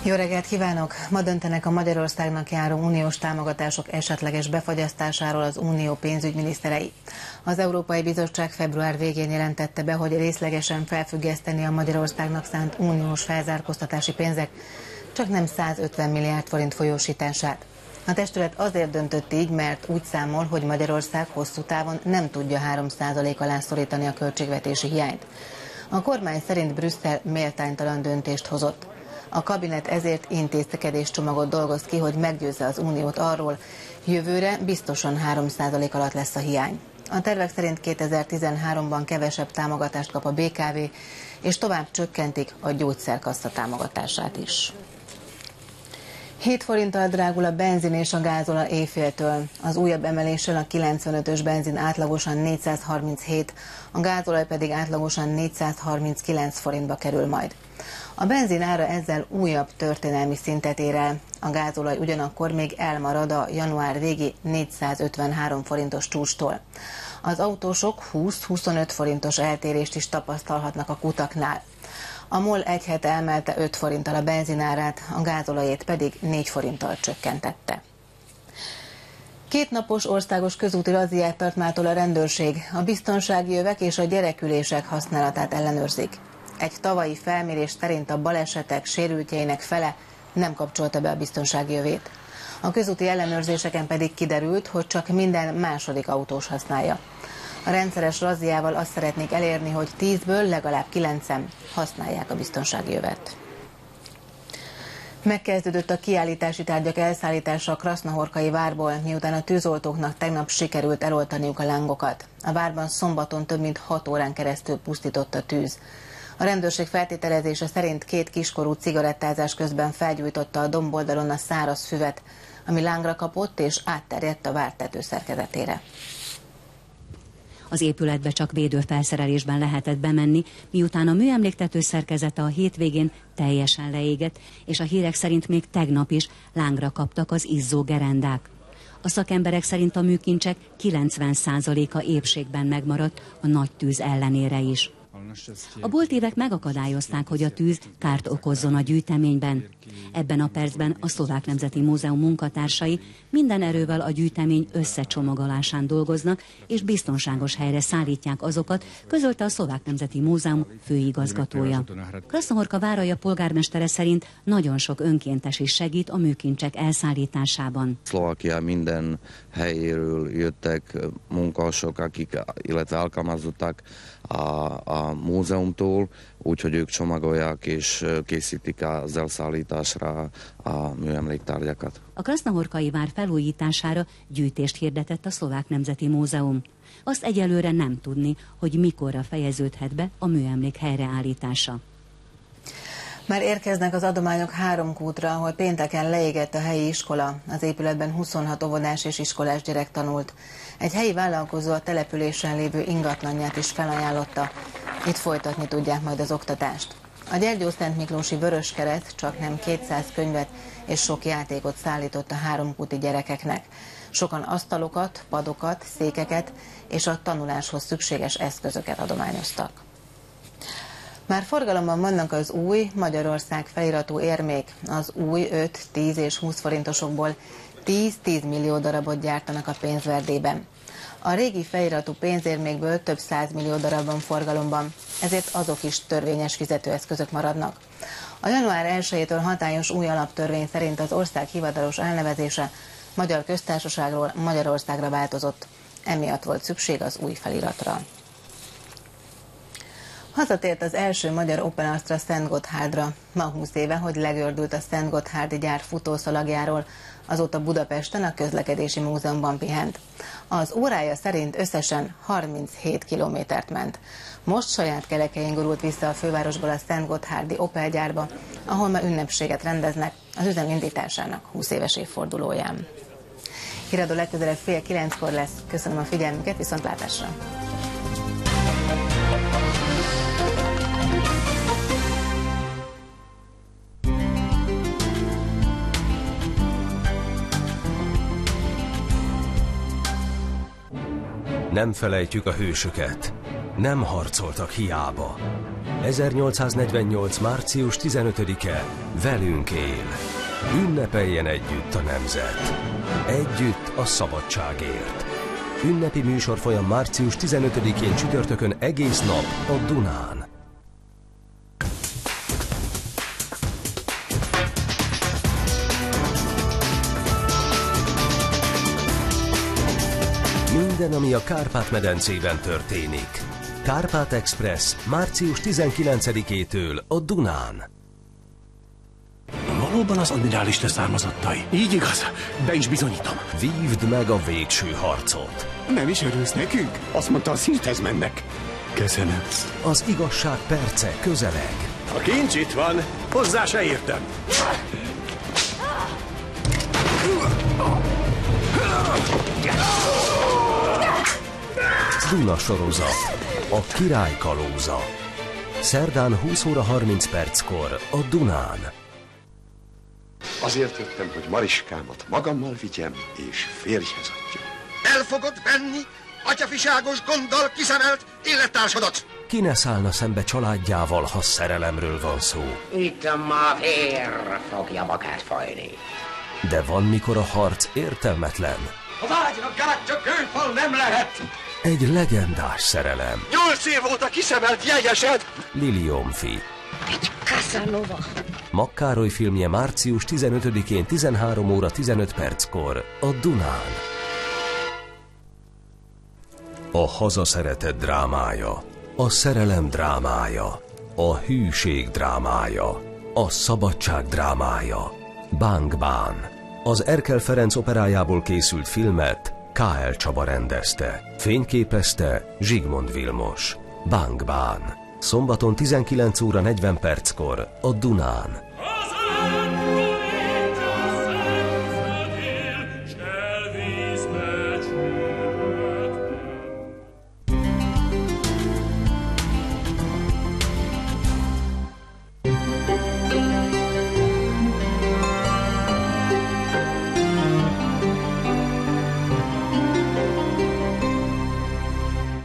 Jó reggelt kívánok! Ma döntenek a Magyarországnak járó uniós támogatások esetleges befagyasztásáról az unió pénzügyminiszterei. Az Európai Bizottság február végén jelentette be, hogy részlegesen felfüggeszteni a Magyarországnak szánt uniós felzárkóztatási pénzek, csak nem 150 milliárd forint folyósítását. A testület azért döntött így, mert úgy számol, hogy Magyarország hosszú távon nem tudja 3% alá szorítani a költségvetési hiányt. A kormány szerint Brüsszel méltánytalan döntést hozott. A kabinet ezért intézkedéscsomagot dolgoz ki, hogy meggyőzze az uniót arról, jövőre biztosan 3% alatt lesz a hiány. A tervek szerint 2013-ban kevesebb támogatást kap a BKV, és tovább csökkentik a gyógyszerkassa támogatását is. 7 forinttal drágul a benzin és a gázolaj éjféltől. Az újabb emeléssel a 95-ös benzin átlagosan 437, a gázolaj pedig átlagosan 439 forintba kerül majd. A benzin ára ezzel újabb történelmi szintet ér el. A gázolaj ugyanakkor még elmarad a január végi 453 forintos csúcstól. Az autósok 20-25 forintos eltérést is tapasztalhatnak a kutaknál. A MOL egy hete emelte 5 forinttal a benzinárát, a gázolajét pedig 4 forinttal csökkentette. 2 napos országos közúti razziát tart mától a rendőrség. A biztonsági övek és a gyerekülések használatát ellenőrzik. Egy tavalyi felmérés szerint a balesetek sérültjeinek fele nem kapcsolta be a biztonsági övét. A közúti ellenőrzéseken pedig kiderült, hogy csak minden második autós használja. A rendszeres razziával azt szeretnék elérni, hogy 10-ből legalább 9-en használják a biztonsági övet. Megkezdődött a kiállítási tárgyak elszállítása a Krasznahorkai várból, miután a tűzoltóknak tegnap sikerült eloltaniuk a lángokat. A várban szombaton több mint 6 órán keresztül pusztított a tűz. A rendőrség feltételezése szerint 2 kiskorú cigarettázás közben felgyújtotta a domboldalon a száraz füvet, ami lángra kapott és átterjedt a vár tetőszerkezetére. Az épületbe csak védőfelszerelésben lehetett bemenni, miután a műemléktető szerkezete a hétvégén teljesen leégett, és a hírek szerint még tegnap is lángra kaptak az izzó gerendák. A szakemberek szerint a műkincsek 90%-a épségben megmaradt a nagy tűz ellenére is. A boltívek megakadályozták, hogy a tűz kárt okozzon a gyűjteményben. Ebben a percben a Szlovák Nemzeti Múzeum munkatársai minden erővel a gyűjtemény összecsomagolásán dolgoznak, és biztonságos helyre szállítják azokat, közölte a Szlovák Nemzeti Múzeum főigazgatója. Krasznahorka váralja polgármestere szerint nagyon sok önkéntes is segít a műkincsek elszállításában. Szlovákia minden helyéről jöttek munkások, illetve alkalmazottak a múzeumtól, úgyhogy ők csomagolják és készítik az elszállításra a műemléktárgyakat. A Krasznahorkai vár felújítására gyűjtést hirdetett a Szlovák Nemzeti Múzeum. Azt egyelőre nem tudni, hogy mikorra fejeződhet be a műemlék helyreállítása. Már érkeznek az adományok Háromkútra, ahol pénteken leégett a helyi iskola. Az épületben 26 óvodás és iskolás gyerek tanult. Egy helyi vállalkozó a településen lévő ingatlanját is felajánlotta. Itt folytatni tudják majd az oktatást. A Gyergyószent Miklósi Vöröskereszt csak nem 200 könyvet és sok játékot szállított a háromkúti gyerekeknek. Sokan asztalokat, padokat, székeket és a tanuláshoz szükséges eszközöket adományoztak. Már forgalomban vannak az új Magyarország feliratú érmék. Az új 5, 10 és 20 forintosokból 10-10 millió darabot gyártanak a pénzverdében. A régi feliratú pénzérmékből több 100 millió darab van forgalomban, ezért azok is törvényes fizetőeszközök maradnak. A január 1-től hatályos új alaptörvény szerint az ország hivatalos elnevezése Magyar Köztársaságról Magyarországra változott. Emiatt volt szükség az új feliratra. Hazatért az első magyar Opel Astra Szentgotthárdra. Ma 20 éve, hogy legördült a Szentgotthárdi gyár futószalagjáról, azóta Budapesten a Közlekedési Múzeumban pihent. Az órája szerint összesen 37 kilométert ment. Most saját kerekein gurult vissza a fővárosból a Szentgotthárdi Opel gyárba, ahol ma ünnepséget rendeznek az üzem indításának 20 éves évfordulóján. Híradó legközelebb 8:30 lesz. Köszönöm a figyelmüket, viszontlátásra! Nem felejtjük a hősöket. nem harcoltak hiába. 1848. március 15-e velünk él. Ünnepeljen együtt a nemzet. Együtt a szabadságért. Ünnepi műsorfolyam március 15-én csütörtökön egész nap a Dunán. Minden, ami a Kárpát-medencében történik. Kárpát Express március 19-től a Dunán. Valóban az admirális leszármazottai. Így igaz, be is bizonyítom. Vívd meg a végső harcot. Nem is örülsz nekünk? Azt mondta, a szinthez mennek. Köszönöm. Az igazság perce közeleg. A kincs itt van, hozzá se értem. Duna sorozat. A király kalóza. Szerdán 20 óra 30 perckor a Dunán. Azért jöttem, hogy Mariskámat magammal vigyem és férjhez adjam. El fogod venni atyafiságos gonddal kiszemelt élettársadat? Ki ne szállna szembe családjával, ha szerelemről van szó? Itt ma vér fogja magát folyni. De van, mikor a harc értelmetlen. A vágyra gátja kőfal nem lehet! Egy legendás szerelem. 8 év óta kiszemelt jegyesed! Liliomfi. Egy Casanova. Makkároly filmje március 15-én 13 óra 15 perckor a Dunán. A hazaszeretet drámája, a szerelem drámája, a hűség drámája, a szabadság drámája. Bang Bán. Az Erkel Ferenc operájából készült filmet K.L. Csaba rendezte. Fényképezte Zsigmond Vilmos. Bang Bán. Szombaton 19 óra 40 perckor a Dunán.